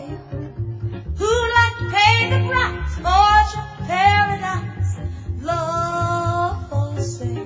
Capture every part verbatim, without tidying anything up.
sale? Who'd like to pay the price for your paradise? Love for sale.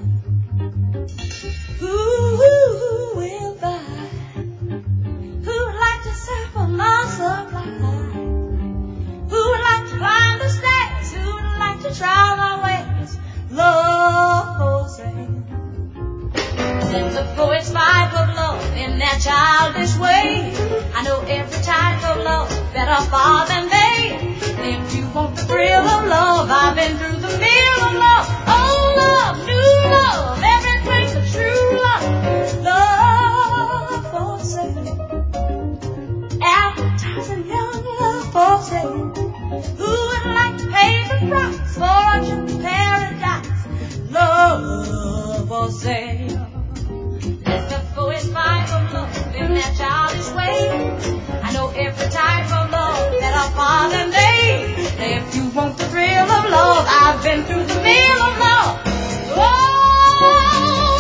Who will buy? Who'd like to sample my supply? Who'd like to climb the stairs? Who'd like to try my ways? Love for sale. Let the poets fight for love in their childish way. I know every type of love better far than they. If you want the thrill of love, I've been through the meal of love. Oh, love, new love, everything's a true love. Love for sale. Advertising young love for sale. Who would like to pay the price for your paradise? Love for sale. Let the poets fight for love in their childish way. I know every type of love that are far than they. If you want the thrill of love, I've been through the meal of love. Oh,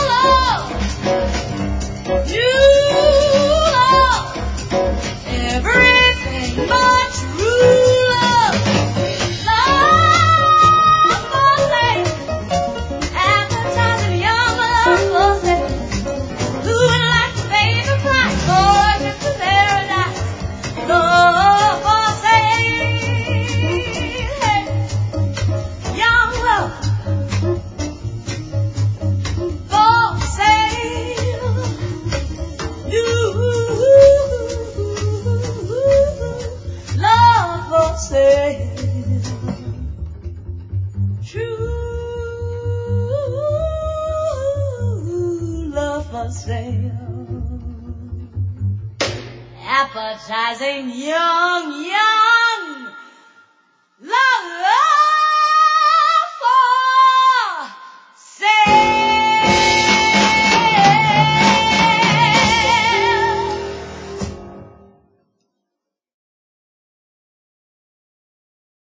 love, new love, everything but true love. Love for sale, advertising young love for sale. Who would like to pay the price for your paradise? Love for sale, young love for sale, new love for sale, true love for sale. Appetizing young, young